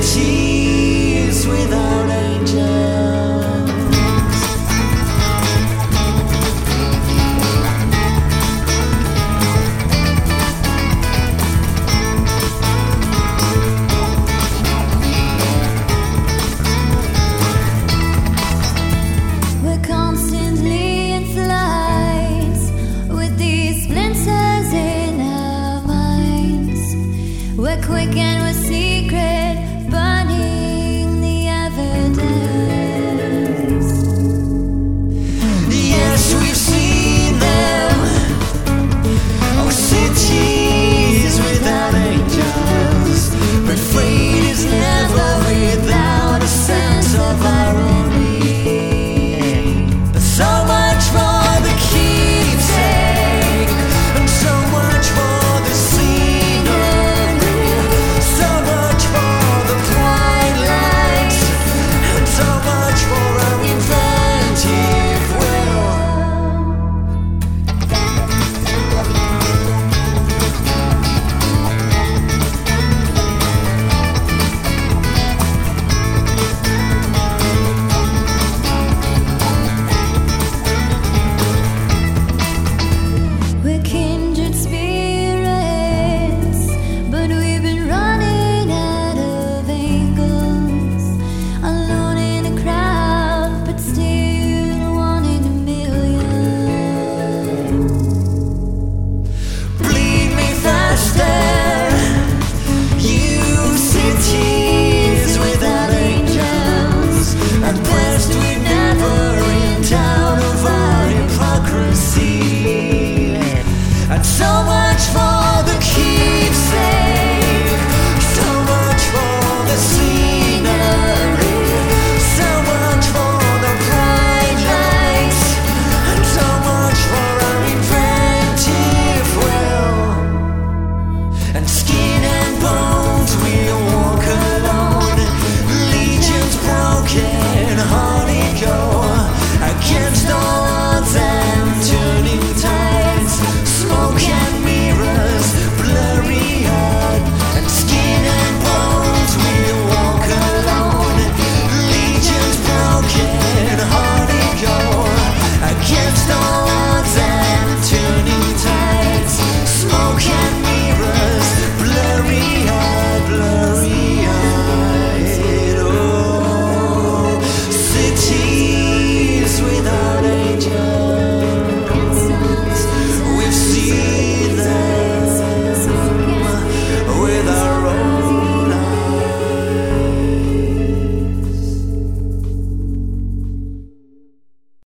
cities without angels. We're constantly in flight with these splinters in our minds. We're quick and we're secret, burning the evidence. Yes, we've seen them. Oh, cities without angels. But fate is never without a sense of irony. So much for the keepsake, and so much for the scenery, so much for the bright lights, and so much for our inventive will. We're kindred spirits, but we've been running out of angles. Alone in a crowd, but still one in a million. Bleed me faster, you cities without angels. At best we'd never in town of our hypocrisy. And so much for the keepsake, so much for the scenery, so much for the bright lights, and so much for our inventive will. And skin and bones we